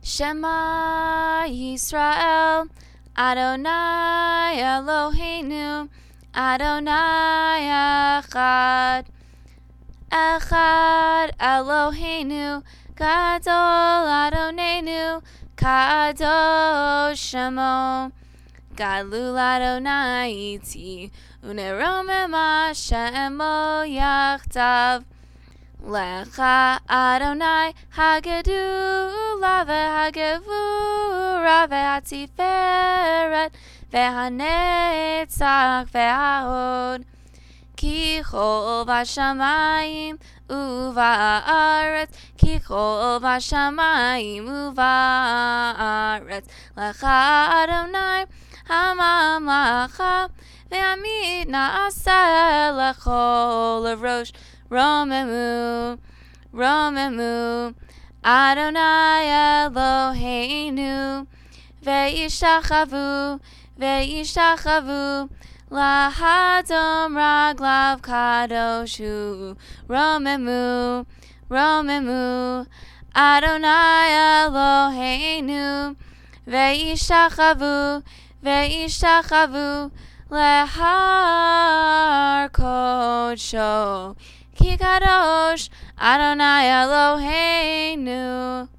Shema Yisrael, Adonai Eloheinu, Adonai Echad. Echad Eloheinu, Gadol Adonenu, Kadosh Shemo. Gadlul Adonai iti, uneromem Shemo yachtav. Lecha Adonai hagedula vehagevura vehatiferet vehanetzach vehahod. Ki chol v'shamayim uva'aretz, ki chol v'shamayim uva'aretz. Lecha Adonai hamamlacha ve'amid na'aseh lechol rosh. Romemu, Romemu, Adonai Eloheinu, ve'yishachavu, ve'yishachavu, lahadom raglav kadoshu. Romemu, Romemu, Adonai Eloheinu, ve'yishachavu, ve'yishachavu, lehar kodsho. Ki kadosh Adonai Eloheinu.